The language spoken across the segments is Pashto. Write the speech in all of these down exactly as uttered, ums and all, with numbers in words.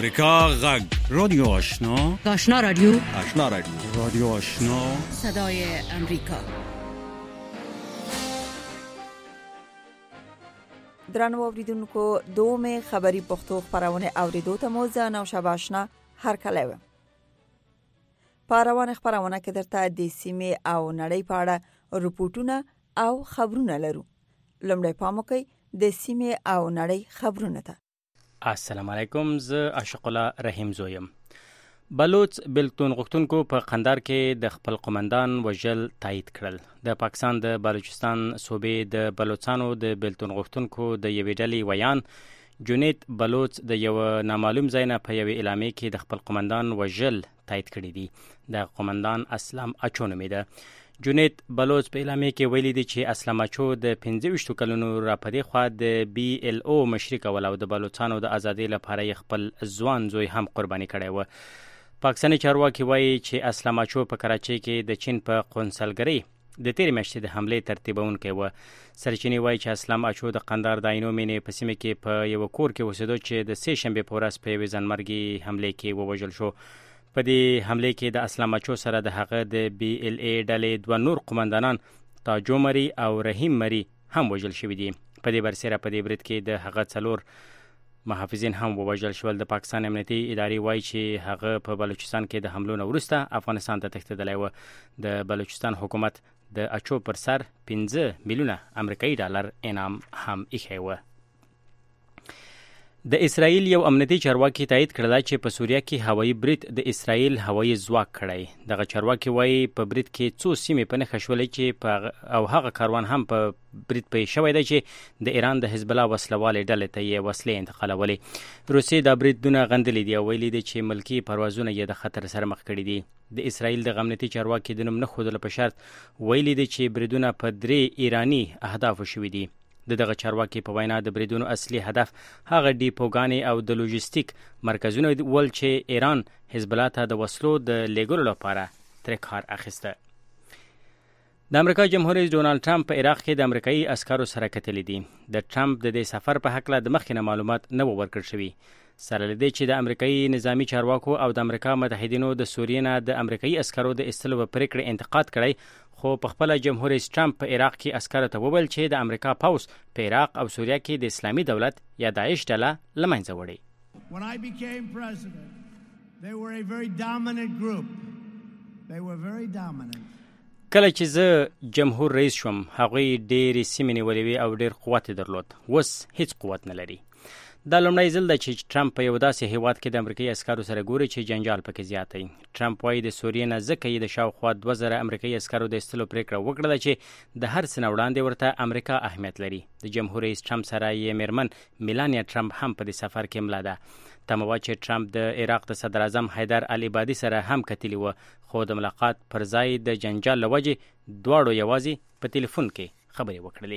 امریکا غږ رادیو آشنا آشنا رادیو آشنا رادیو رادیو آشنا صدای امریکا. درنو اوریدونکو دوم خبری پښتو خبرونه اوریدو ته مو زه نوشابه آشنا هر کله و. پاروان خبرونه کې درته د سیمه او نړۍ په اړه رپورټونه او خبرونه لرو. لمړی پام وکړئ د سیمه او نړۍ خبرونه ته. السلام علیکم، زه عاشق الله رحیم زویم. بلوچ بلتون غوښتونکو په قندار کې د خپل قومندان وژل تایید کړل. د پاکستان د بلوچستان صوبې د بلوچستانو د بلتون غوښتونکو د یوې ډلې ویان جنید بلوچ د یو نامعلوم ځای نه په یوې اعلامیه کې د خپل قومندان وژل تایید کړی دی. د قومندان اسلام اچو نومیده. جنید بلوچ په اعلامیه کې ویلي دی چې اسلام اچو د پنځه ویشت کلونو راپدې خوا د بی ال او مشري کول او د بلوچستانو د ازادۍ لپاره خپل ځوان زوی هم قرباني کړی و. پاکستاني چارواکي وایي چې اسلام اچو په کراچۍ کې د چین په قونسلګرۍ د تیرې میاشتې د حملې ترتیبونکی و. سرچینې وایي چې اسلام اچو د قندار د عینو مینې په سیمه کې په یو کور کې اوسېدو چې د سې شنبې په ورځ په یوې ځانمرګي حملې کې ووژل شو. په دې حملې کې د اسلام اچو سره د هغه د بی ال ای ډلې دوه نور قومندانان تاجو مری او رحیم مری هم وژل شوي دي. په دې برسېره په دې برید کې د هغه څلور محافظین هم ووژل شول. د پاکستان امنیتي ادارې وایي چې هغه په بلوچستان کې د حملو نه وروسته افغانستان ته تښتېدلی و. د بلوچستان حکومت د اچو پر سر پنځه میلیونه امریکایي ډالر انعام هم ایښی و. د اسرائیل یو امنیتي چارواکي تایید کړل چې په سوریه کې هوایي برید د اسرائیل هوایي ځواک کړی. دغه چارواکي وایي په برید کې څو سیمې په نښه شولې چې او هغه کاروان هم په برید پې شوی دی چې د ایران د حزب الله وسلوالې ډلې ته یې وسلې انتقالولې. روسیې دا بریدونه غندلي دي او ویلي دي چې ملکي پروازونه یې د خطر سره مخ کړي دي. د اسرائیل د امنیتي چارواکي د نوم نه ښودلو په شرط ویلي دي چې بریدونه په درې ایراني اهدافو شوي دي. د دغه چارواکي په وینا د بریدونو اصلي هدف هغه ډیپوګانې او د لوجستیک مرکزونه ول چې ایران حزب الله ته د وسلو د لیږلو لپاره ترې کار اخیسته. د امریکا جمهور رئیس ډونالډ ټرمپ په عراق کې د امریکایي عسکرو سره کتلي دي. د ټرمپ د دې سفر په هکله د مخکې نه معلومات نه و ورکړل شوي. سره له دې چې د امریکایي نظامی چارواکو او د امریکا متحدینو د سوریې نه د امریکایي عسکرو د ایستلو په پریکړې انتقاد کړی، خو په خپله جمهور رئیس ټرمپ په عراق کې عسکرو ته وویل چې د امریکا پوځ په عراق او سوریه کې د اسلامي دولت یا داعش ډله له منځه وړي. When I became president, they were a very dominant group. They were very dominant. کله چې زه جمهور رئیس شوم هغوی ډېرې سیمې نیولې وې او ډېر قوت یې درلود. اوس هیڅ قوت نه لري. دا لومړی ځل ده چې ټرمپ په یو داسې هیواد کې د امریکایي عسکرو سره ګوري چې جنجال پکې زیات دی. ټرمپ وایي د سوریې نه ځکه یې د شاوخوا دوه زره امریکایي عسکرو د ایستلو پرېکړه وکړله چې د هر څه نه وړاندې ورته امریکا اهمیت لري. د جمهور رئیس ټرمپ سره یې میرمن میلانیا ټرمپ هم په دې سفر کې مله ده. تمه وه چې ټرمپ د عراق د صدر اعظم حیدر العبادي سره هم کتلي وه، خو د ملاقات پر ځای د جنجال له وجې دواړو یوازې په ټلیفون کې خبرې وکړلې.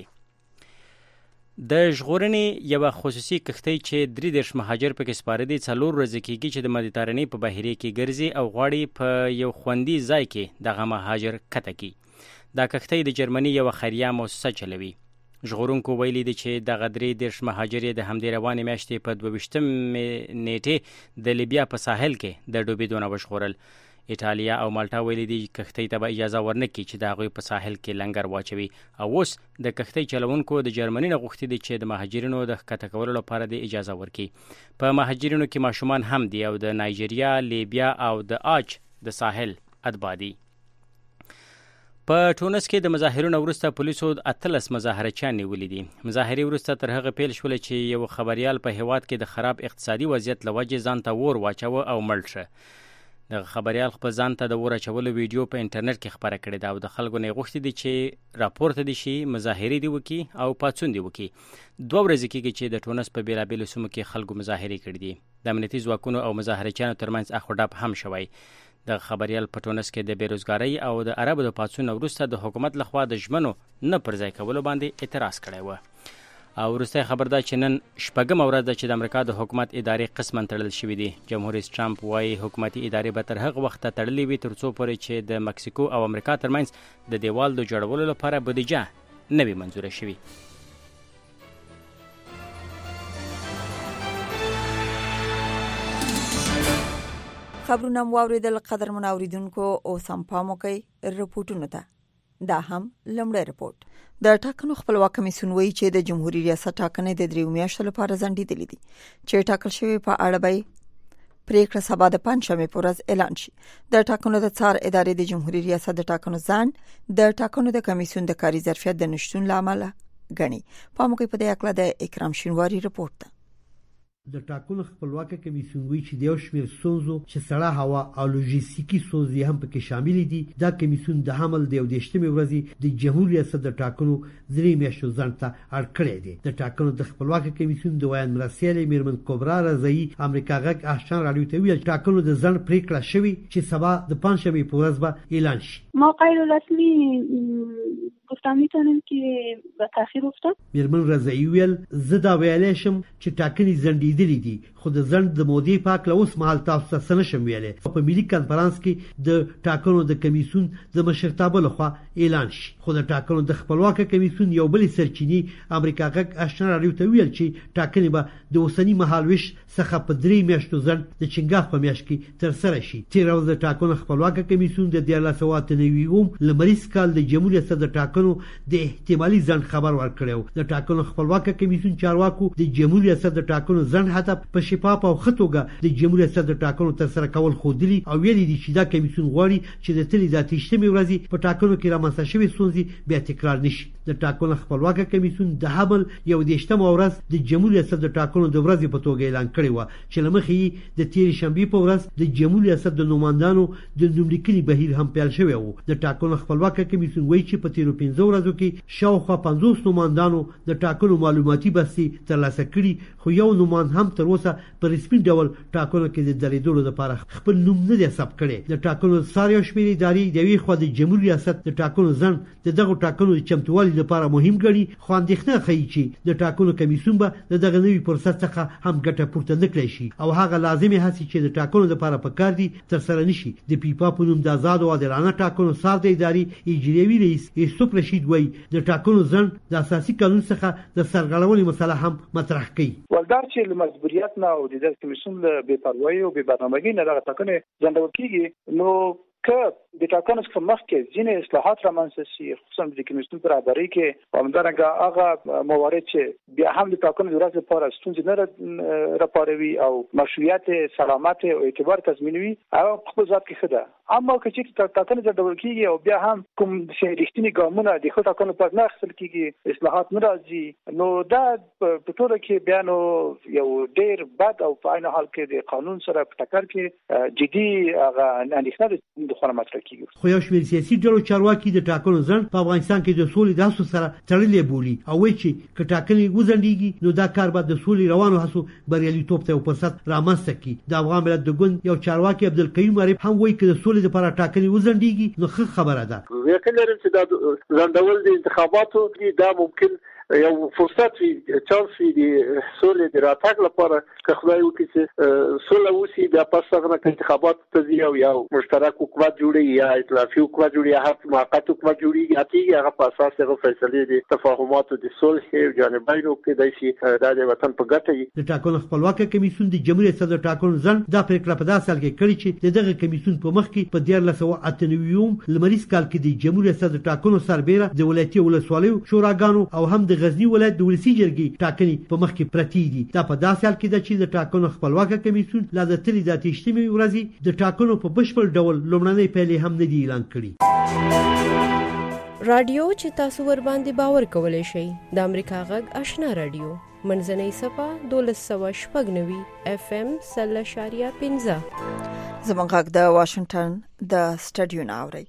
د ژغورنې یوه خصوصي کښتۍ چې درې دېرش مهاجر پکې سپاره دي څلور ورځې کېږي چې د مدیترانې په بحیرې کې ګرځي او غواړي په یو خوندي ځای کې دغه مهاجر کښته کړي. دا کښتۍ د جرمني یوه خیریه موسسه چلوي. ژغورونکو ویلي دي چې دغه درې دېرش مهاجر یې د همدې روانې میاشتې په دوه ویشتمې نیټې د لیبیا په ساحل کې د ډوبېدو نه وژغورل. ایټالیا او مالټا ویلي دي کښتۍ ته به اجازه ورنکړي چې د هغوی په ساحل کې لنګر واچوي او اوس د کښتۍ چلوونکو د جرمني نه غوښتي دي چې د مهاجرینو د ښکته کولو لپاره د اجازه ورکړي. په مهاجرینو کې ماشومان هم دي او د نایجیریا، لیبیا او د آج د ساحل اتباع دي. په ټونس کې د مظاهرونو وروسته پولیسو اتلس مظاهرچیان نیولي دي. مظاهرې وروسته تر هغه پیل شوله چې یو خبریال په هیواد کې د خراب اقتصادي وضعیت له وجې ځان ته اور واچوه او مړ شه. د خبریال خپل ځان ته د اور اچولو ویډیو په انټرنیټ کې خپره کړې ده او د خلکو نه یې غوښتي دي چې راپورته دي شي، مظاهرې دي وکړي او پاڅون دي وکړي. دوه ورځې کېږي چې د ټونس په بېلابېلو سیمو کې خلکو مظاهرې کړي دي. د امنیتي ځواکونو او مظاهرچیانو ترمنځ اخ و ډب هم شوی. د خبریال په ټونس کې د بیروزګارۍ او د عربو د پاڅون وروسته د حکومت لخوا د ژمنو نه پر ځای کولو باندې اعتراض کړی و. او وروستی خبر ده چې نن شپږمه ورځ ده چې د امریکا د حکومت ادارې قسماً تړل شوي دي. جمهور رئیس ټرمپ وایي حکومتي ادارې به تر هغه وخته تړلې وي تر څو پورې چې د مکسیکو او امریکا ترمنځ د دیوال د جوړولو لپاره بودیجه نه وي منظوره شوې. خبرونه واوریدل قدرمن اوریدونکو او سم پامو کوي رپورټونه ته. دا هم لمړی رپورټ. د ټاکنو خپلواک کمیسیون وایي چې د جمهوریت ریاست ټاکنې د دریو میاشتو لپاره ځنډېدلې دي چې ټاکل شوی په اړه به پریکړه سبا د پنځمې په ورځ اعلان شي. د ټاکنو د څار ادارې د جمهوریت ریاست د ټاکنو ځنډ د ټاکنو د کمیسیون د کاري ظرفیت د نشټون لامل غني. پامو کوي په دې اړه د اکرام شینواری رپورټ ده. د ټاکنو خپلواک کمیسیون وایي چې د یو شمېر ستونزو چې سړه هوا او لوجستیکي ستونزې هم پکې شامل دي. دا کمیسیون د حمل د یویشتمې ورځې د جمهوریت ریاست د ټاکنو درې میاشتو ځنډ ته اړ کړی دی. د ټاکنو د خپلواک کمیسیون د ویان مرستیالې میرمن کبرا رضایی امریکا غږ آشنا رادیو ته ویل ټاکنو د ځنډ پریکړه شوې چې سبا د پنځمې په ورځ به اعلان شي. موقع رسمی گفتم میتونیم که به تاخیر افتاد. میرمن رضایی ویل زه دا ویلی شم چې ټاکنې ځنډېدلې دي خو د ځنډ د مودې په هکله اوس مهال تاسو ته څه نشم ویلی. په ملي کنفرانس کې د ټاکنو د کمیسیون د مشرتابه لخوا اعلان شي. خو د ټاکنو د خپلواک کمیسیون یو بل سرچینې امریکا غږ آشنا رادیو ته ویل چې ټاکنې به د اوسني مهالویش څخه په درې میاشتو ځنډ د چنګاښ په میاشت کې ترسره شي. تېره ورځ د ټاکنو خپلواک کمیسیون د دیارلس سوه اته نوي اووم لمریز کال د جمهوریت ریاست د ټاکنو د احتمالي ځنډ خبر ورکړی. د ټاکنو خپلواک کمیسیون چارواکو د جمهوریت ریاست د ټاکنو ځنډ هدف په شفاف او ښه توګه د جمهوریت ریاست د ټاکنو ترسره کول ښودلي او ویلي دي چې دا کمیسیون غواړي چې د تلې د اتهشتمې ورځې په ټاکنو کې رامنځته شوې ستونزې بیا تکرار نشي. د ټاکنو خپلواک کمیسیون د حمل یویشتمه ورځ د جمهوریت ریاست د ټاکنو د ورځې په توګه اعلان کړی و چې له مخې یې د تېرې شنبې په ورځ د جمهوریت ریاست د نوماندانو د نوملیکنې بهیر هم پیل شوی و. د ټاکنو خپلواک کمیسیون وایي چې په تېرو پنځو ورځو کې شاوخوا پنځوس نوماندانو د ټاکنو معلوماتي بستې ترلاسه کړي خو یو نوماند هم تر اوسه په رسمي ډول ټاکنو کې د درېدلو لپاره خپل نوم نه دی ثبت کړی. د ټاکنو سار یو شمېر ادارې د یوې خوا د جمهوریت ریاست د ټاکنو ځنډ د دغو ټاکنو د چمتووالي لپاره مهم ګڼي خو اندېښنه ښیي چې د ټاکنو کمیسیون به د دغه نوي فرصت څخه هم ګټه پورته نه کړی شي او هغه لازمي هڅې چې د ټاکنو لپاره پکار دي ترسره نشي. د پیپا په نوم د آزاد او عادلانه ټاکنو سار د ادارې اجرایوي رئیس یوسف رشید وایي د ټاکنو ځنډ د اساسي قانون څخه د سرغړونې مسله هم مطرح کوي. ولدار چې له مجبوریت نه او د دې کمیسیون له بې پروایي او بې برنامه‌ګۍ نه دغه ټاکنې ځنډول کېږي نو که د ټاکنو څخه مخکې ځینې اصلاحات رامنځته شي خصوصا د کمیسیون پر رهبرۍ کې همدارنګه هغه موارد چې بیا هم د ټاکنو د ورځې لپاره ستونزې نه راپاروي او مشروعیت سلامت او اعتبار تضمینوي هغه په خپل ذات کې ښه ده. اما که چې ټاکنې ځنډول کېږي او بیا هم کوم رښتیني ګامونه د ښو ټاکنو پر نه اخیستل کېږي اصلاحات نه راځي نو دا په ټوله کې بیا نو یو ډېر بد او په عین حال کې د قانون سره په ټکر کې جدي هغه اندېښنه خو یو شمېر سیاسي ډلو چارواکي د ټاکنو ځنډ په افغانستان کې د سولې د هڅو سره تړلې بولي او وایي چې که ټاکنې وځنډېږي نو دا کار به د سولې روانو هڅو بریالیتوب ته یو فرصت رامنځته کړي. د افغان ملت د ګوند یو چارواکي عبدالکریم عارف هم وایي که د سولې لپاره ټاکنې وځنډېږي نو ښه خبره ده. یقین لرم چې دا ځنډول د انتخاباتو دا ممکن یو فرصت وي چانس وي د سولې د راتګ لپاره که خدای وکړي چې سوله وشي بیا پس هغه انتخابات ته ځي او یو مشترک حکومت جوړي یا ائتلافي حکومت جوړي یا هر موقت حکومت جوړي یا هغه په اساس هغه فیصلې دي تفاهماتو د صلح او جانبینو کې د شي د وطن په ګټه وي. د ټاکنو خپلواک کمیسیون د جمهوریت ریاست د ټاکنو ځنډ دا پریکړه په داسې حال کې کړې چې دغه کمیسیون په مخ کې په دیارلس سوه اته نوي اووم لمریز کال کې د جمهوریت ریاست د ټاکنو سربېره د ولایتي ولسوالیو شوراګانو او هم د غزنی ولایت د ولسی جرګې ټاکنې په مخ کې پرتې دي. دا په داسې حال کې ده چې د ټاکنو خپلواک کمیسیون لا د تلې د اتهشتمې ورځې د ټاکنو په بشپړ ډول لومړنۍ پیلې هم نه دي اعلان کړي. رادیو چې تاسو ور باندې باور کولای شئ د امریکا غږ آشنا رادیو منځنۍ صفه دولس سوه شپږ نوي اف ام سل اشاریه پنځه زموږ غږ د واشنگټن د سټډیو نه اوري.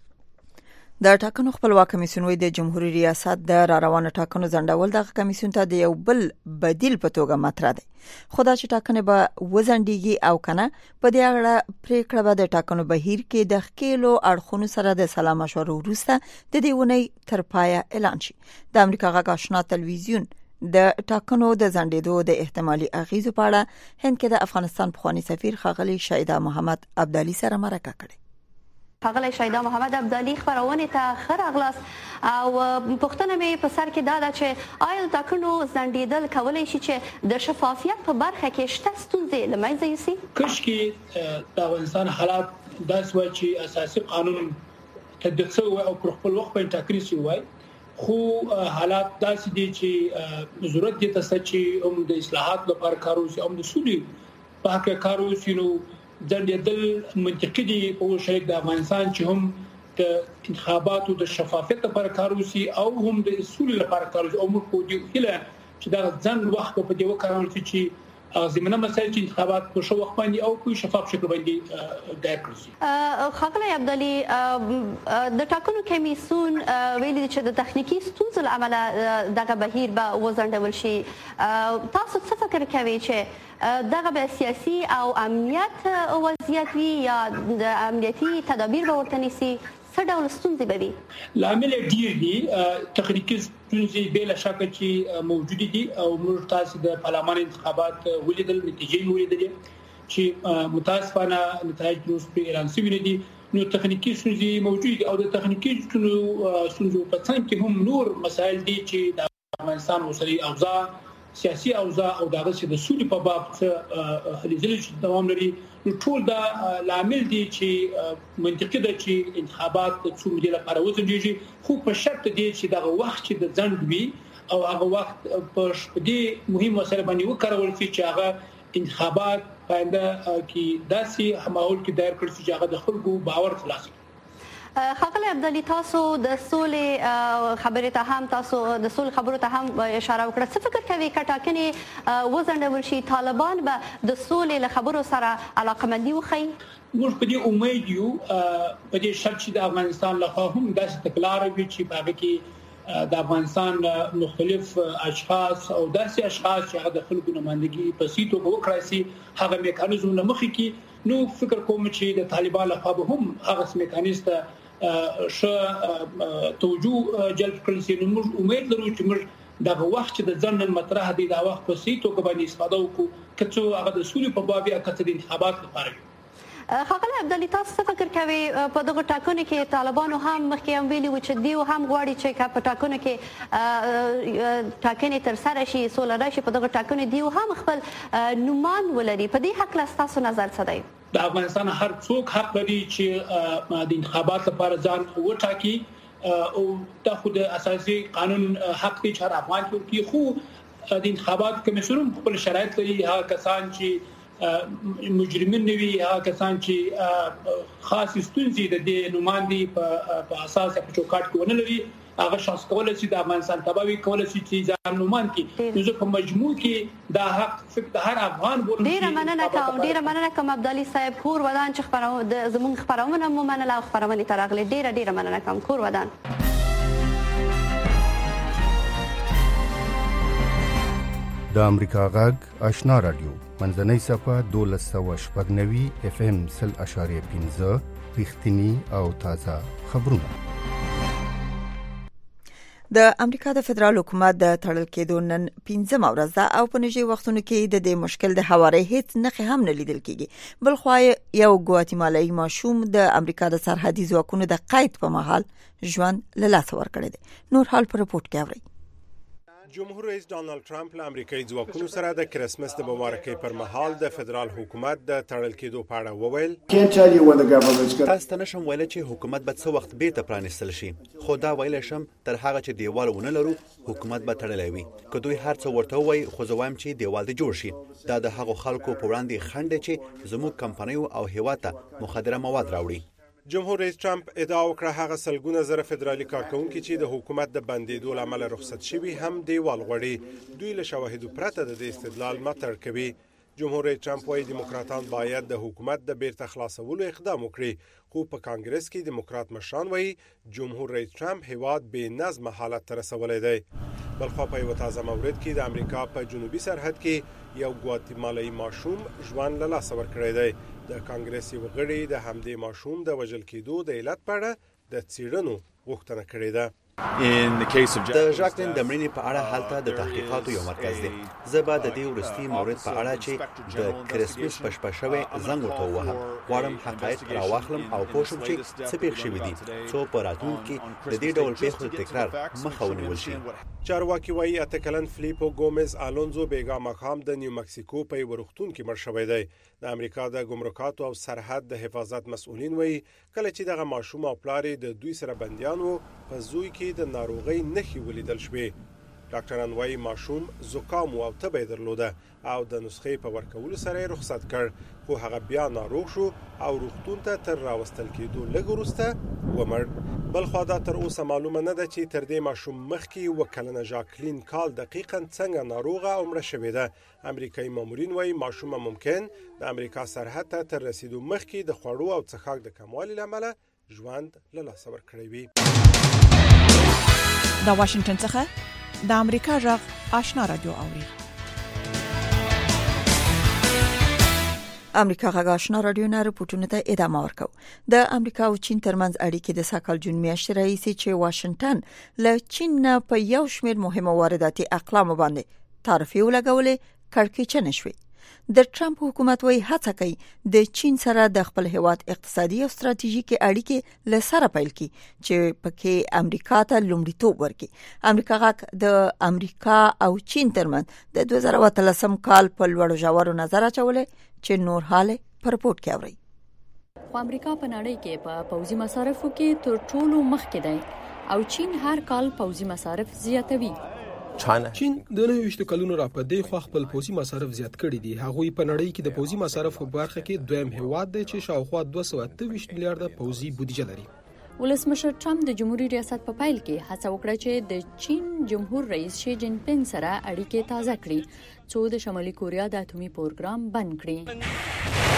د ټاکنو خپلواک کمیسیون وی د جمهوریت ریاست د را روانه ټاکنو ځنډول د کمیسیون ته د یو بل بدیل په توګه مطرح دی. خو دا چې ټاکنې به وځنډېږي او کنه په دې اړه پریکړه به د ټاکنو بهیر کې د ښکېلو اړخونو سره د سلا مشورو وروسته د دې اونۍ تر پایه اعلان شي. د امریکا غږ آشنا تلویزیون د ټاکنو د ځنډېدو د احتمالي اغیزو په اړه هند کې د افغانستان پخوانی سفیر ښاغلي شهیدا محمد عبدالي سره مرکه کړې. ښاغلی شیدا محمد ابدالي خبرونه ته ښه راغلاست او پوښتنه مې په سر کې دا ده چې آیا د ټاکنو ځنډېدل کولی شي چې د شفافیت په برخه کې شته ستونزې له منځه یوسي؟ کاشکې د افغانستان حالات داسې وای چې اساسي قانون تطبیق شوی او پر خپل وخت باندې ټاکنې شوی وای، خو حالات داسې دي چې ضرورت دي چې هم د اصلاحات لپاره کار وشي، هم د سولې په حق کار وشي. نو ځنډېدل منطقي دي په شریک د افغانستان چې هم د انتخاباتو د شفافیت لپاره کار وشي او هم د سولې لپاره کار وشي، او موږ په دې هیله چې دا ځنډ وخت په دې وکړل چې زمينه مسایل چې انتخابات په شو وخت باندې او په شفاف شکل باندې دایر کړی. ښاغلی ابدالي، د ټاکنو کمیسیون ویلي چې د تخنیکی ستونزو له امله دغه بهیر به وځنډول شي. تاسو څه فکر کوئ چې دغه به سیاسي او امنیت وضعیت وي یا د امنیتي تدابیر به ورته نیسي؟ څه ډول ستونزې به وي؟ لامل ډیر دي، تخنیکی ستونزې بلا شک چې موجود دي او موږ تاسو د پارلمان انتخابات ولیدل، نتیجې ولیدلې چې متاسفانه نتایج روز په اعلان شوي دي. نو تخنیکی ستونزې موجود دي او د تخنیکی ستونزو په څنګ کې هم نور مسایل دي چې د افغانستان اوسنی اوضاع، سیاسي اوضاع او دغه چې د سولې په باب څه هلي ځلې چې دوام لري، نو ټول دا لامل دي چې منطقي ده چې انتخابات څو مودې لپاره وځنډېږي، خو په شرط دی چې دغه وخت چې د ځنډ وي او هغه وخت په دې مهم مسله باندې وکړول شي چې هغه انتخابات پاینده کې داسې ماحول کې دایر کړي چې هغه د خلکو باور خلاص. ښاغلی ابدالي، تاسو د سولې خبرې ته هم تاسو د سولې خبرو ته هم اشاره وکړه. څه فکر کوي که ټاکنې وځنډول شي طالبان به د سولې له خبرو سره علاقمندي وښيي؟ موږ په دې امید یو، په دې شرط چې د افغانستان لخوا هم داسې تګلاره وي چې په هغه کې د افغانستان مختلف اشخاص او داسې اشخاص چې هغه د خلکو نمائندګي په سي توګه وکړي سي هغه میکانیزم مخکې کې. نو فکر کوم چې د طالبان لخوا به هم هغه میکانیزم ش توجه جلب کړل شي. نو موږ امید لرو چې موږ دغه وخت چې د ځنډ مطرح دی دا وخت په سي توګه باندې استفاده وکړو، کڅو هغه د سولې په باب یا کڅ د انتخابات لپاره. ښاغلی ابدالي، تاسو څه فکر کوئ په دغه ټاکنو کې طالبانو هم مخکې هم ویلي و چې دیو هم غواړي چې په ټاکنو کې ټاکنې تر سره شي، سوله راشي، په دغه ټاکنو دیو هم خپل نومان ولري. په دې حق له تاسو نظر څه دی؟ د افغانستان هر څوک حق لري چې د انتخابات لپاره ځان وټاکي او د خود اساسي قانون حق دی چې هر افغان کې، خو د انتخابات کمیسیون خپل شرایط لري. هغه کسان چې مجرمین نه وي، هغه کسان چې خاص ستونزې د دې نوماندي په اساس په چوکاټ کې ونه لري، هغه شخص کولای شي د افغانستان تباوی کولای شي چې ځان نومان کې. نو په مجموع کې دا حق فکر هر افغان بوله. ډیره مننه کوم ډیره مننه کوم ابدالي صاحب، کور ودان چې خبرونه د زمون خبرونه مو منله او خبرونه ترغلي. ډیره ډیره مننه کوم، کور ودان. د امریکا غږ آشنا رادیو منځنۍ صفه دولس سوه شپږ نوي اف ام سل اشاریه پنځه رښتینی او تازه خبرونه. د امریکا د فدرال حکومت د تړل کېدو نن پنځمه ورځ ده او په نږدې وختونو کې د دې مشکل د هواري هیڅ نښې هم نه لیدل کېږي. بل خو یو ګواتیمالایي ماشوم د امریکا د سرحدي ځواکونو د قید په مهال ژوند له لاسه ورکړی دی. نور حال په رپورت کې اورئ. جمهور رئیس ډانلډ ټرمپ له امریکایي ځواکونو سره د کرسمس د مبارکۍ پر مهال د فدرال حکومت د تړل کېدو په اړه وویل، تاسو ته نشم ویلی چې حکومت به څه وخت بیرته پرانیستل شي، خو دا ویلی شم تر هغه چې دیوال ونه لرو حکومت به تړلی وي. که دوی هر څه ورته ووایي، خو زه وایم چې دیوال دې جوړ شي. دا د هغو خلکو په وړاندې خنډ دی چې زموږ کمپنیو او هیواد ته مخدره مواد راوړي. جمهور رئیس ټرمپ ادعا وکړه هغه سلګونه زره فدرالي کارکونکي چې د حکومت د بندیدو لامل رخصت شوي هم دیوال غوړي. دوی له شواهدو پرته د استدلال ملاتړ کوي. جمهور رئیس ټرمپ وايي دیموکراتان باید د حکومت د بیرته خلاصولو اقدام وکړي، خو په کانګرس کې دیموکرات مشران وايي جمهور رئیس ټرمپ هیواد بې نظم حالت ته رسولی دی. بلخوا په یو تازه مورد کې د امریکا په جنوبي سرحد کې یو ګواتیمالایي ماشوم ژوند له لاسه ورکړی دی. د کانګرس یو غړي د همدې ماشوم د وژل کېدو د علت په اړه د څېړنو غوښتنه کړې ده. د ژاکلین د مړینې په اړه هلته د تحقیقاتو یو مرکز دی. زه به د دې وروستي مورد په اړه چې د کرسمس په شپه شوی زنګ ورته ووهم. غواړم حقایق راواخلم او پوه شم چې څه پېښ شوي دي څو په راتلونکي کې د دې ډول پېښو د تکرار مخه ونیول شي. چارواکي وایي اته کلن فلیپو ګومز آلونزو بیګا مقام د نیو مکسیکو په یو روغتون کې مړ شوی دی. د امریکا د ګمرکاتو او سرحد د حفاظت مسؤلین وایي کله چې دغه ماشوم او پلار د دوی سره بنديان وو په زوی کې د ناروغۍ نښې ولیدل شوې. ډاکټران وایي ماشوم زکام او تبه درلوده او د نسخې په ورکولو سره رخصت کړ خو هغه بیا ناروغ شو او روغتون ته تر راوستل کېدو لږ وروسته ومړ. بل خو دا تر اوسه معلومه نه ده چې تر دې ماشوم مخکې وکلنه ژاکلین کال دقیقاً څنګه ناروغه او مړه شوې ده. امریکایي مامورین وایي ماشوم ممکن د امریکا سرحد ته تر رسیدو مخکې د خوړو او څښاک د کموالي لامل ژوند له لاسه ورکړی وي. د واشنگټن څخه د امریکا غږ آشنا رادیو اوري. امریکا غږ آشنا رادیو نه رپورټونه ته ادامه ورکو. د امریکا او چین ترمنځ اړیکې د ساکال جون میاشتې راهیسې چې واشنگټن له چین نه په یو شمېر مهمه وارداتي اقلام باندې تعرفې ولګولې کړکېچنې شوې. د ټرمپ حکومت وايي هڅه کوي د چین سره د خپل هیواد اقتصادي او ستراتیژیکي اړیکې له سره پیل کړي چې پکې امریکا ته لومړیتوب ورکړي. امریکا غاک د امریکا او چین ترمنځ د دوه زره اتلسم کال په لوړو ژورو نظر اچولې چې نور حاله په رپورت کې اوري. خو امریکا په نړۍ کې په پوځي مصارفو کې تر ټولو مخکې دی او چین هر کال پوځي مصارف زیاتوي. چین د نوښت کلونو را په دې خو خپل پوځي مصارف زیات کړي دي. هغوی په نړۍ کې د پوځي مصارف په برخه کې دویم هیواد دی چې شاوخوا دوه سوه اته ویشت میلیارډ پوځي بودیجه لري. ولسمشر ټرمپ د جمهوریت ریاست په پیل کې هڅه وکړه چې د چین جمهور رئیس شي جین پینګ سره اړیکې تازه کړي څو د شمالي کوریا د اټومي پروګرام بند کړي.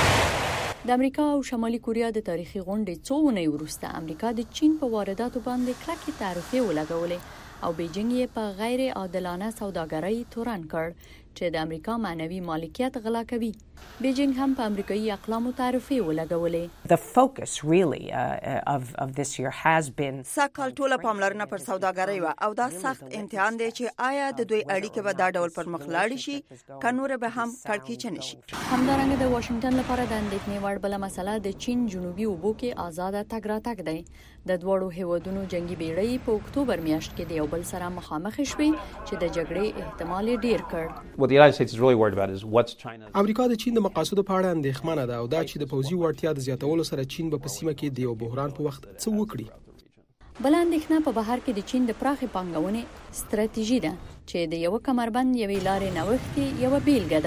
د امریکا او شمالي کوریا د تاریخي غونډې څو ونې وروسته امریکا د چین په وارداتو باندې کلکې تعرفې ولګولې او بیجینګ یې په غیر عادلانه سوداګرۍ تورن کړ چې د امریکا معنوي مالکیت غلا کوي. بیجینګ هم په امریکایي اقلامو تعرفې ولګولې. The focus really uh, of of this year has been ساکال ټوله پاملرنه پر سوداګرۍ و او دا سخت امتحان دی چې آیا د دوی اړیکې به دا ډول پر مخ لاړ شي کنور به هم کړکېچنې شي. همدارنګه د واشنگټن لپاره د اندېښنې وړ بل مسله د چین جنوبي اوبو کې آزاد تګ راتګ دی. د دوړو هیوادونو جنگي بیړۍ په اکتوبر میاشت کې د یو بل سره مخامخ شوې چې د جګړې احتمال ډیر کړ. What the United States is really worried about is what's China. امریکا د چین د مقاصدو په اړه اندېښمنه ده او دا چې د پوځي وړتیا د زیاتولو سره چین به په سیمه کې د یو بحران په وخت څه وکړي. بل اندېښنه په بهر کې د چین د پراخې پانګونې ستراتیژي ده چې د یو کمربند یوې لارې نوښت یو بیلګه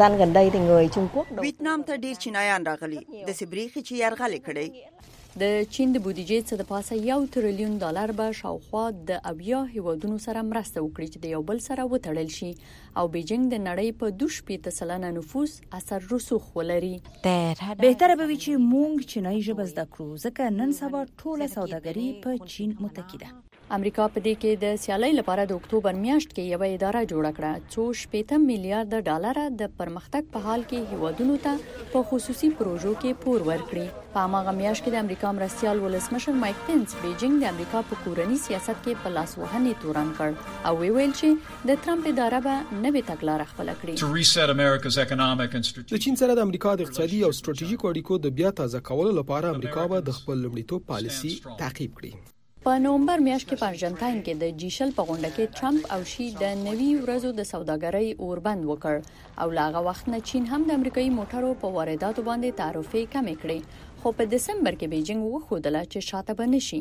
ده. ویتنام ته ډیر چینایان راغلي د سبریخي چې یرغل کړي. د چین د بودیجې څخه د پاسه یو تریلیون ډالر به شاوخوا د اویا هیوادونو سره مرسته وکړي چې د یو بل سره وتړل شي او بیجینګ د نړۍ په دوه شپېته سلنه نفوس اثر رسوخ ولري. بهتره به وي چې موږ چینایي ژبه زده کړو ځکه نن سبا ټوله سوداګري په چین متکی ده. امریکا په دې کې د سیالۍ لپاره د اکتوبر میاشت کې یو اداره جوړه کړه څو شپېته میلیارډ ډالر د پرمختګ په حال کې هیوادونو ته په خصوصي پروژو کې پور ورکړي. په هغه میاشت کې د امریکا مرستيال ولسمشر مایک پینس بیجینګ د امریکا په کورنی سیاست کې په لاس وهنې تورن کړ او ویل چې د ټرمپ اداره به نوې تګلارې خپل کړي. د چین سره د امریکا د اقتصادي او ستراتیژیکو اړیکو د بیا تازه کولو لپاره امریکا به د خپل لومړیتوب پالیسي تعقیب کړي. په نومبر میاشت کې په ارجنټاین کې د جی شل په غونډه کې ټرمپ او شي د نوي ورځو د سوداګرۍ اوربند وکړ او لاغه وخت نه چین هم د امریکایي موټرو په وارداتو باندې تعرفې کمې کړې خو په دسمبر کې بیجینګ وښودله چې شاته به نشي.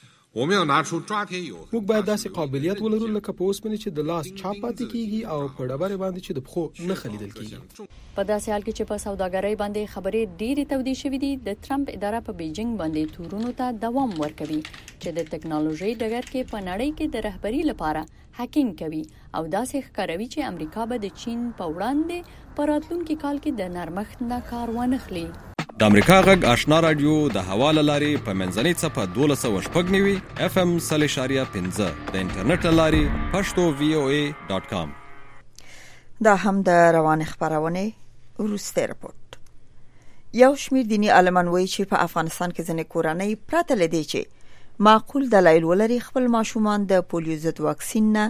موږ باید داسې قابلیت ولرو لکه په اوسمنه چې د لاس چاپ پاتې کیږي او په ډبره باندې چې د پخو نه خلیدل کیږي. په داسې حال کې چې په سوداګرۍ باندې خبرې ډېرې تودې شوې دي د ټرمپ اداره په بیجینګ باندې تورونو ته دوام ورکوي چې د ټکنالوژي ډګر کې په نړۍ کې د رهبري لپاره هکینګ کوي او داسې ښکاروي چې امریکا به د چین په وړاندې په راتلونکي کال کې د نرمښت نه کار وانخلي. د امریکا غږ آشنا رادیو د حواله لاري په منځنۍ صفه دوه سوه شپږ نوي اف ام صلی شاریه پنځه د انټرنیټ لاري پښتو وی او ای ډاټ کام. دا هم د روان خبرونه ورسته رپورت. یو شمیر دینی عالمان وایي چې په افغانستان کې ځنې کورنۍ پراته لدی چې معقول دلایل ولري خپل ماشومان د پولیو ضد واکسین نه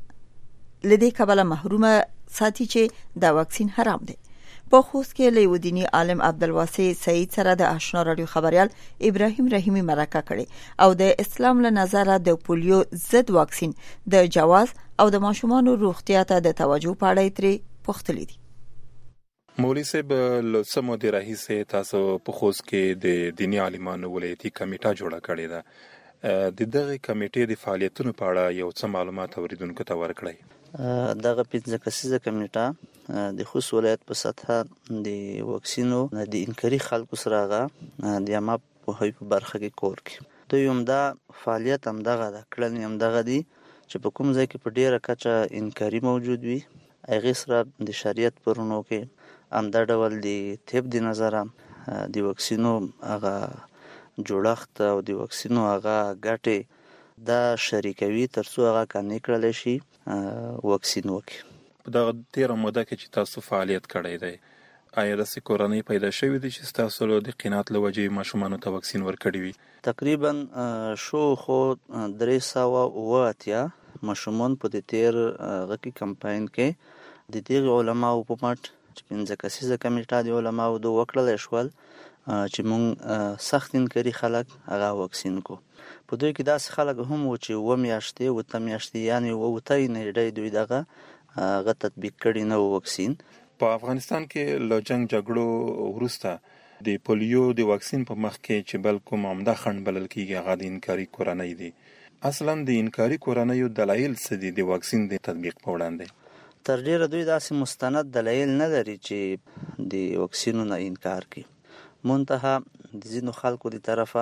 لدې کبله محرومه ساتي چې دا واکسین حرام دی. په خوست کې له ودینی عالم عبدالواسع سعید سره د آشنا رادیو خبريال ابراهیم رحیمی مرکه کړي او د اسلام له نظره د پولیو ضد واکسین د جواز او د ماشومان روغتیا ته د توجه په اړه ترې پوښتلي دي. مولوی صاحب له سمو د راهیسه تاسو په خوست کې د دینی عالمانو ولایتي کمیټه جوړه کړې ده. د دغه کمیټې د فعالیتونو په اړه یو څه معلومات اوریدونکو ته ورکړئ. دغه پنځه کسیزه کمیټه د خوست ولایت په سطحه د واکسینو د انکاري خلکو سره هغه د عامه پوهاوي په برخه کې کور کوي. دوی همدا فعالیت همدغه ده کړنې همدغه دي چې په کوم ځای کې په ډیره کچه انکاري موجود وي هغې سره د شریعت پرونو کې همدا ډول د طب د نظره د واکسینو هغه جوړښت او د واکسینو هغه ګټې دا شریکوي تر څو هغه قانع کړلی شي واکسین وکړي. په دغه تیره موده کې چې تاسو فعالیت کړی دی آیا داسې کورنۍ پیدا شوې دي چې ستاسو د قناعت له وجې ماشومانو ته واکسین ورکړي وي؟ تقریبا شو خو درې سوه اوه اتیا ماشومان په د تیر هغه کې کمپاین کې د دغې علماو په مټ چې پنځه کسیزه کمیټه د علماو د وکړلی شول چې موږ سخت انکاري خلک هغه واکسین کو. په دوی کې داسې خلک هم و چې اووه میاشتې اوته میاشتې یعنې اوته نیټې دوی دغه هغه تطبیق کړي نه واکسین. په افغانستان کې له جنگ جګړو وروسته د پولیو د واکسین په مخ کې چې بل کوم عمده خنډ بلل کېږي هغه د انکاري کورنۍ دي. اصلا د انکاري کورنیو دلایل څه دي د واکسین د تطبیق په وړاندې؟ تر ډیره دوی داسې مستند دلایل نه لري چې د واکسینو نه انکار کوي. منتها د ځینو خلکو د طرفه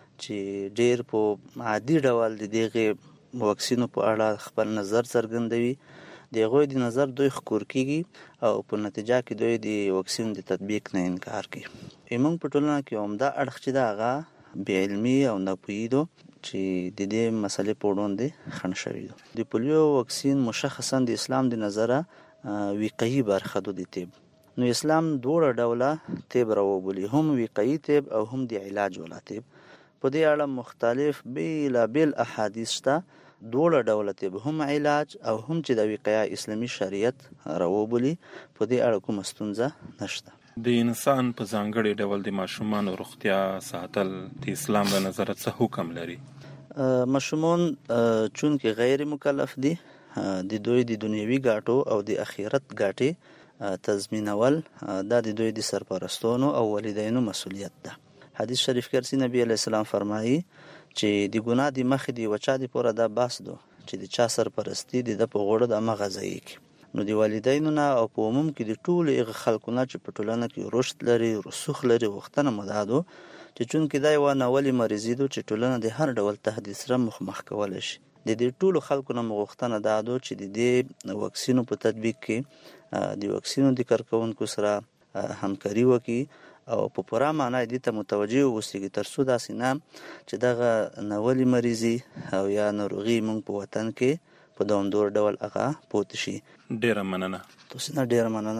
چې ډیر په عادي ډول د دغه واکسینو په اړه خپل نظر څرګندوي د هغوی د نظر دوی ښکور کیږي او په نتیجه کې دوی د واکسین د تطبیق نه انکار کوي. موږ په ټولنه کې عمده اړخ چې د هغه بې علمي او ناپوهي ده چې د دې مسلې په وړاندې خنډ شوي ده. د پولیو واکسین مشخصا د اسلام د نظره وقایي برخه ده د طب. نو اسلام دوړه ډوله طب راوبولي هم وقایي طب او هم د علاج والا طب. په دې اړه مختلف بیلابیل احادیث شته دوړه ډوله طب هم علاج او هم چې د وقایه اسلامي شریعت راوبولي په دې اړه کومه ستونزه نشته. د انسان په ځانګړي ډول د ماشومانو روغتیا ساتل د اسلام له نظره څه حکم لري؟ ماشومان چون کې غیر مکلف دي د دوی د دنیوي ګټو او د آخرت ګټې تضمینول دا د دوی د سرپرستانو او والدینو مسؤلیت ده. حدیث شریف کې نبی علیه السلام فرمایي چې د ګناه د مخې د وچا د پوره دا باس دو چې د چا سرپرستی د په غوړه د مغه ځای کی. نو د والدینو نه او په عموم کې د ټولو هغه خلکو نه چې په ټولنه کې رشد لري رسوخ لري غوښتنه مدادو چې چون کې دا یو ناولي مریضي دو چې ټولنه د هر ډول تهدید سره مخ کولای شي. د دې ټولو خلکو نه غوښتنه دادو چې د دې واکسینو په تطبیق کې د واکسینو د کارکونکو سره همکاري وکړي او په پوره معنی دې ته متوجه اوسېږي تر څو داسې نه چې دغه ناولي مریضي او یا ناروغي موږ په وطن کې په دوامدار ډول هغه پوت شي. ډیره مننه. تاسو نه ډیره مننه.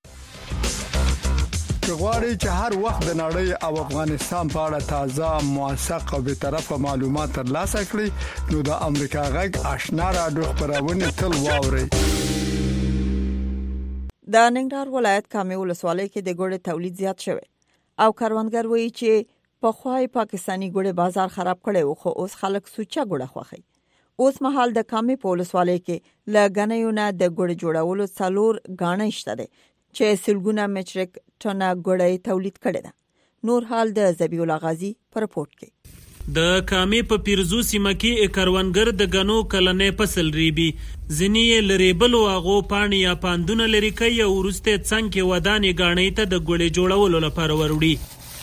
غواړئ چې هر وخت د نړۍ او افغانستان په اړه تازه موثق او به طرفه معلومات ترلاسه کړئ نو د امریکا غږ آشنا رادیو خبرونه تل واورئ. د ننګرهار ولایت کامې ولسوالۍ کې د ګوړې تولید زیات شوی او کاروانګر وایي چې په خوای پاکستانی ګوړې بازار خراب کړي او خو اوس خلک سوچا ګوړه خوخي. اوس مهال د کامې په ولسوالۍ کې لګنیو نه د ګوړې جوړولو څلور غاڼې شته دي چې سلګونه مټریک ټنه ګوړې تولید کړي ده. نور حال د زبیح الله غازی پر رپورت کې. د کامې په پیرزو سیمه کې کاروانګر د غنو کلنې فصل ریبي ځینې یې لري بلو هغو پاڼې یا پاندونه لري کوي او وروسته څنګ کې ودانې غاڼې ته د ګوړې جوړولو لپاره وروړي.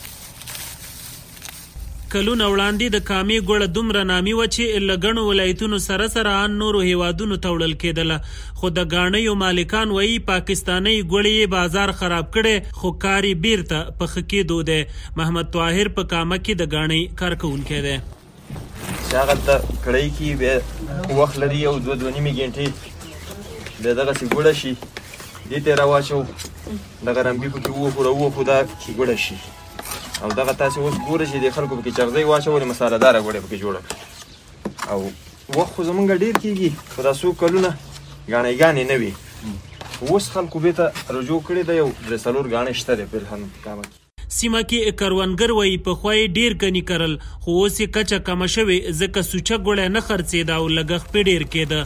کلونه وړاندې د کامې ګوړه دومره نامي و چې له ګڼو ولایتونو سره سره ان نورو هیوادونو ته وړل کېدله خو د غاڼیو مالکان وایي پاکستاني ګوړې بازار خراب کړي خو کاري بیرته پخه کېدو دی. محمد طاهر په کامه کې د غاڼې کارکوونکی دی. هغه ته کړی کې بیا وخت لري او دوه دوه نیمې ګنټې بیا دغسې ګوړه شي دې ته یې راواچو دغه رمبي پکې ووښو راووښو دا ګوړه شي او دغه تاسو اوس ګورئ چې د خلکو پکې چغزۍ واچولې مساله داره غوړې پکې جوړه او وخت خو زمونږ ډېر کېږي خو دا څو کلونه ګاڼې ګاڼې نه وي اوس خلکو بېرته رجوع کړې ده یو درې څلور ګاڼې شته دی فلحال کامه کې سیمه کې کروندګر وایي پخوا یې ډېر ګني کرل خو اوس یې کچه کمه شوې ځکه سوچه ګوړی نه خرڅېده او لګښت پې ډېر کېده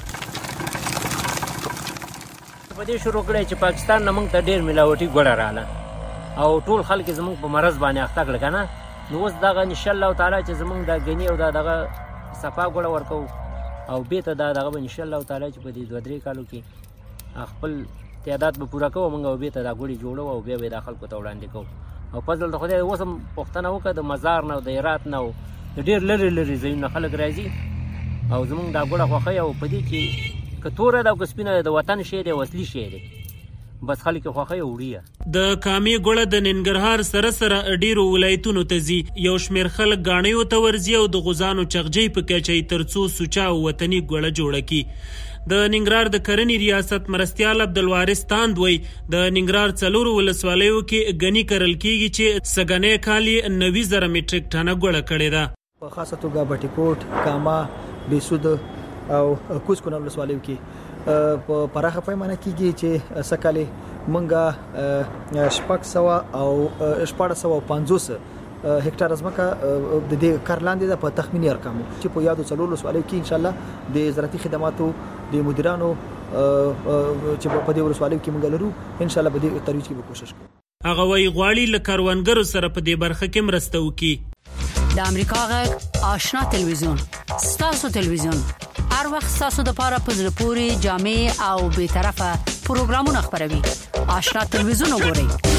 په دې شروع کړی چې پاکستان نه موږ ته ډېر ملاوټي ګوړه راغله او ټول خلک زموږ په مرض باندې اخته کړه که نه نو اوس دغه انشاءالله تعالی چې زموږ دا ګني او دا دغه صفا ګوړه ورکوو او بېرته دا دغه به انشاءالله تعالی چې په دې دوه درې کالو کې خپل تعداد به پوره کوو موږ او بېرته دا ګوړې جوړو او بیا به یې دا خلکو ته وړاندې کوو او فضل د خدای اوس هم پوښتنه وکړه د مزار نه او د هرات نه او د ډېر لرې لرې ځایونه خلک راځي او زموږ دا ګوړه خوښوي او په دې کې که توره ده او که سپینه ده د وطن شی دی او اصلي شی دی بس خلک یې خوښوي او وړي د کامې ګوړه د ننګرهار سره سره ډېرو ولایتونو ته ځي یو شمېر خلک ګاڼیو ته ورځي او د غوزانو چغجۍ پکې اچوي تر څو سوچه او وطني ګوړه جوړه کړي د ننګرهار د کرنې ریاست مرستیال عبدالوارث تاند وایي د ننګرهار څلورو ولسوالیو کې ګني کرل کېږي چې سږنی کال یې نوي زره میټریک ټنه ګوړه کړې ده په خاصه توګه بټي کوټ کاما بېسود او کوز کونړ ولسوالیو کې په پراخه پیمانه کېږي چې سږکال موږ شپږ سوه او شپاړس سوه پنځوس هکټار ځمکه د دې کار لاندې ده په تخمیني ارقامو چې په یادو څلورو ولسوالیو کې انشاءالله د زراعتي خدماتو د مدیرانو چې په دې ولسوالیو کې موږ لرو انشاءالله په دې ترویج کې به کوشش کوو هغه وایي غواړي له کروندګرو سره په دې برخه کې مرسته وکړي د امریکا غږ آشنا تلویزیون ستاسو تلویزیون هر وخت ستاسو دپاره په زړه پورې جامع او بېطرفه پروګرامونه خپروي آشنا تلویزیون وګورئ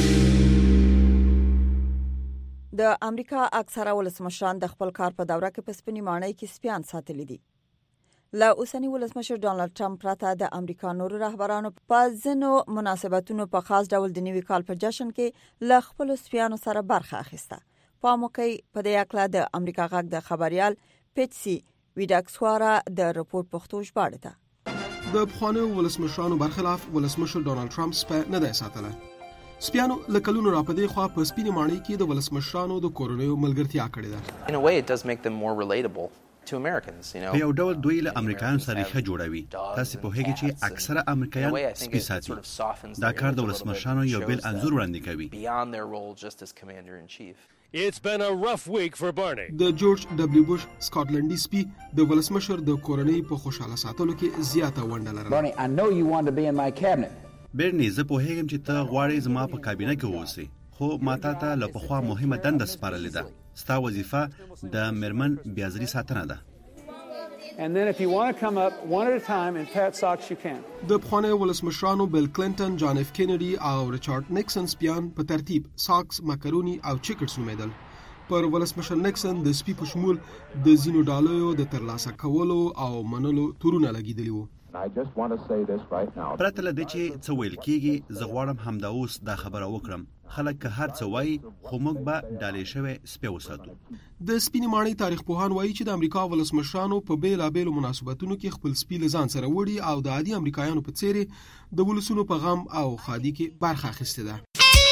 د امریکا اکثره ولسمشران د خپل کار په دوره کې په سپینې ماڼۍ کې سپیان ساتلي دي. له اوسنی ولسمشر ډانلډ ټرمپ پرته د امریکا نورو رهبرانو په ځینو مناسبتونو په خاص ډول د نوي کال په جشن کې له خپل سپیانو سره برخه اخیسته. په موقع په دې اړه د امریکا غږ د خبريال پیټسي ویډاکسوارا د رپورت پښتو ژباړه ده. د پخوانیو ولسمشرانو برخلاف ولسمشر ډانلډ ټرمپ سپه نه دی ساتلی. سپیانو لکلونو را پدې خوا په سپینې ماڼۍ کې د ولسمشرانو د کورنیو ملګرتیا کړې ده. In a way it does make them more relatable to Americans, you know. په یو ډول دوی له امریکایانو سره ښه جوړوي. تاسو په هغه چې اکثره امریکایان سپی ساتي. دا کار د ولسمشرانو یو بل انځور وړاندې کوي. Beyond their role just as commander in chief. It's been a rough week for Bernie. د جورج ډبلیو بوش سکاټلنډي سپی د ولسمشر د کورنۍ په خوشاله ساتلو کې زیاته ونډه لرله. Bernie, I know you want to be in my cabinet. برني زه په هیګم چې ته غواړې زما په کابینه کې اوسې خو ماته ته له پخوا مهمه دنده سپارلې ده. ستا وظیفه د مرمن بیازري ساتنه ده. And then if you want to come up one at a time and pat socks you can. د پخواني ولسمشرانو بیل کلینټن، جان اف کینیډي او ریچارډ نیکسن سپیان په ترتیب ساکس، ماکارونی او چیکټس نومېدل. پر ولسمشر نیکسن د سپی په شمول د زینو ډالو د ترلاسه کولو او منلو تورونه لګیدلی وو. I just want to say this right now. پرته له دې چې څه ویل کېږي زه غواړم همدا اوس دا خبره وکړم. خلک که هر څه وایي خو موږ به ډالې شوی سپی وساتو. د سپینې ماڼۍ تاریخ پوهان وایي چې د امریکا ولسمشرانو په بیلابیلو مناسبتونو کې خپل سپي له ځان سره وړي او د عادي امریکایانو په څېر د ولسونو په غم او ښادۍ کې برخه اخیستې ده.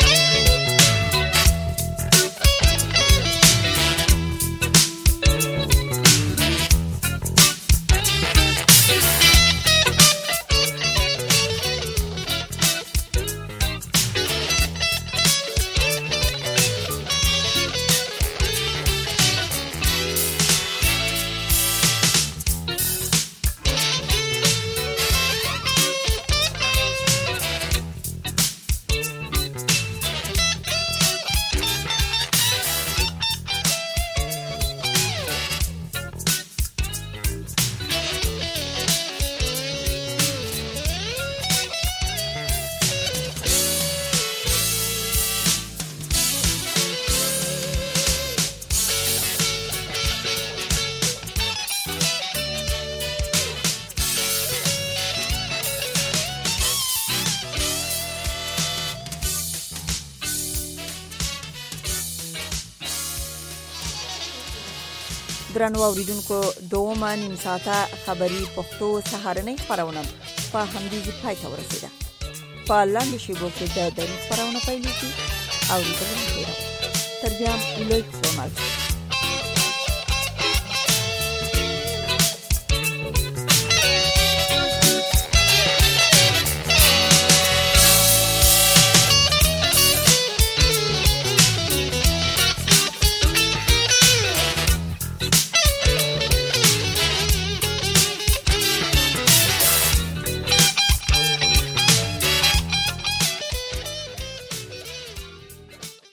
درنو اوریدونکو دوه نیم ساعته خبری پښتو سهارنۍ خبرونه په همدې پای ته ورسیده. په لاندې شیبو کې د دریس خبرونه پیلېږي او د تر بیا لوی سومک